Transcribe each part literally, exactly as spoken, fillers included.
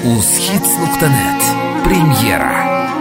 uzhits nuqta net premyera.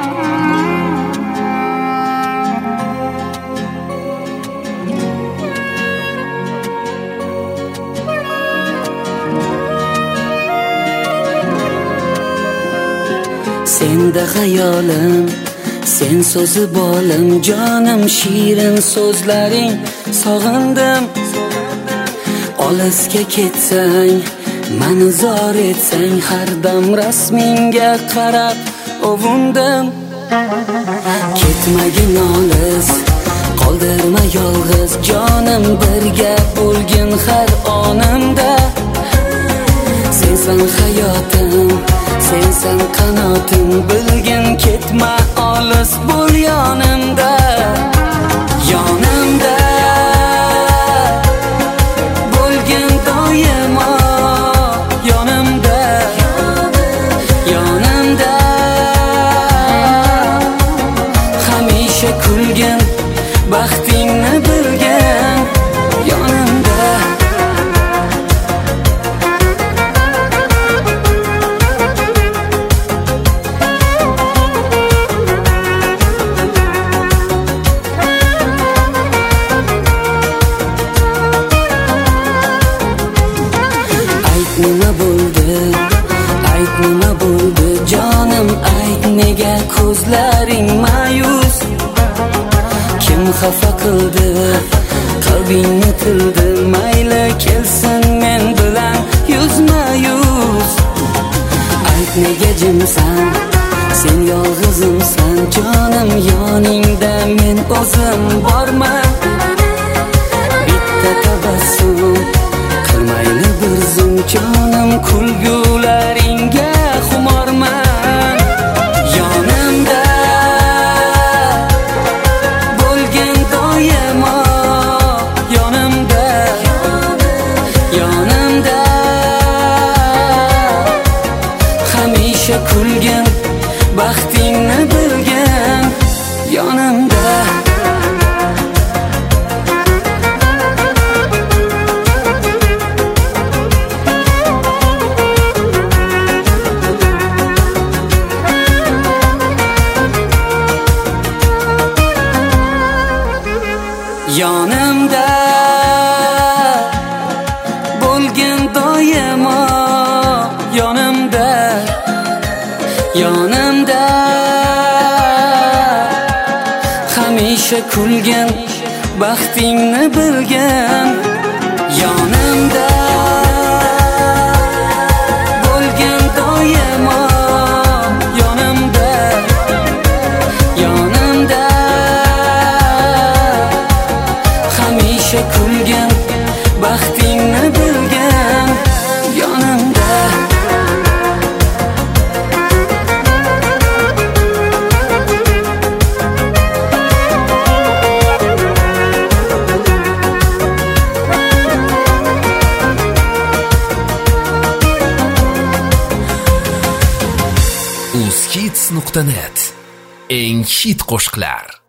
Senda hayolim, sen so'zi bolim, jonim shirin so'zlaring, sog'indim. Olisga ketsang, mani zor etsang, har dam rasmingga qarab ovundim. Ketmagin olis, qoldirma yolg'iz, jonim birga bo'lgin har onimda. Sensan hayotim, sensan qanotim, bilgin ketma olis, bo'l yonimda, yonimda bo'lgin doimo, yonimda, yonimda hamisha kulgin, baxtingni bilgin, yonimda. Nima bo'ldi, ayt nima bo'ldi, jonim ayt, nega ko'zlaring ma'yus? Kim xafa qildi, qalbingni tildi, mayli kelsin men bilan yuzma yuz. Ayt nega jimsan, sen yolg'izimsan, jonim yoningda men o'zim borman. Bitta tabassum qilmayli bir zum, jonim kulgularingga xumorman. Yonimda bo'lgin doimo, yonimda, yonimda hamisha kulgin, baxtingni bilgin, yonimda. Yonimda bo'lgin doimo, yonimda, yonimda hamisha kulgin, baxtingni bilgin, yonimda bo'lgin doimo, yonimda, yonimda hamisha kulgin, baxtingni bilgin, yonimda. uzhits nuqta net eng hit qo'shiqlar.